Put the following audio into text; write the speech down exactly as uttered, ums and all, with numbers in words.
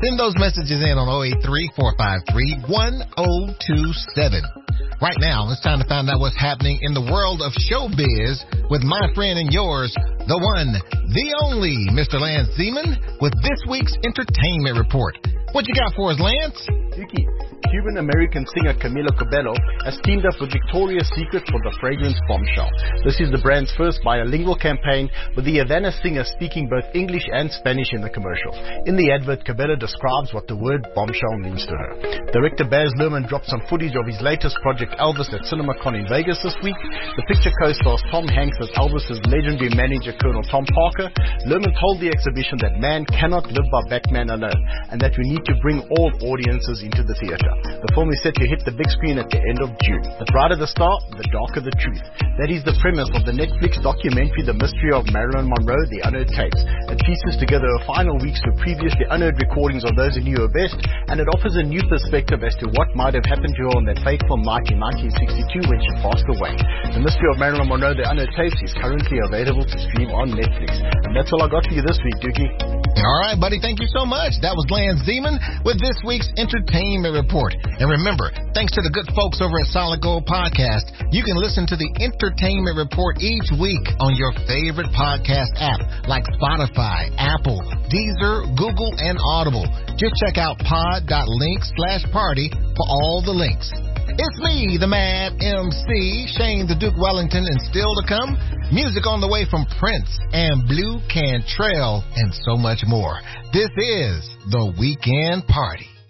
Send those messages in on oh eight three, four five three, one oh two seven. Right now, it's time to find out what's happening in the world of showbiz with my friend and yours, the one, the only, Mister Lance Zeman, with this week's Entertainment Report. What you got for us, Lance? Vicky, Cuban-American singer Camila Cabello has teamed up with Victoria's Secret for the fragrance Bombshell. This is the brand's first bilingual campaign, with the Havana singer speaking both English and Spanish in the commercial. In the advert, Cabello describes what the word bombshell means to her. Director Baz Luhrmann dropped some footage of his latest project Elvis at CinemaCon in Vegas this week. The picture co-stars Tom Hanks as Elvis's legendary manager Colonel Tom Parker. Luhrmann told the exhibition that man cannot live by Batman alone, and that we need to bring all audiences into the theater. The film is set to hit the big screen at the end of June. The brighter the star, the darker the truth. That is the premise of the Netflix documentary The Mystery of Marilyn Monroe, The Unheard Tapes. It pieces together her final weeks with previously unheard recordings of those who knew her best, and it offers a new perspective as to what might have happened to her on that fateful night in nineteen sixty-two when she passed away. The Mystery of Marilyn Monroe, The Unheard Tapes is currently available to stream on Netflix. And that's all I got for you this week, Dookie. All right, buddy. Thank you so much. That was Lance Zeman with this week's Entertainment Report. And remember, thanks to the good folks over at Solid Gold Podcast, you can listen to the Entertainment Report each week on your favorite podcast app like Spotify, Apple, Deezer, Google, and Audible. Just check out pod.link slash party for all the links. It's me, the Mad M C, Shane the Duke Wellington, and still to come, music on the way from Prince and Blue Cantrell and so much more. This is The Weekend Party.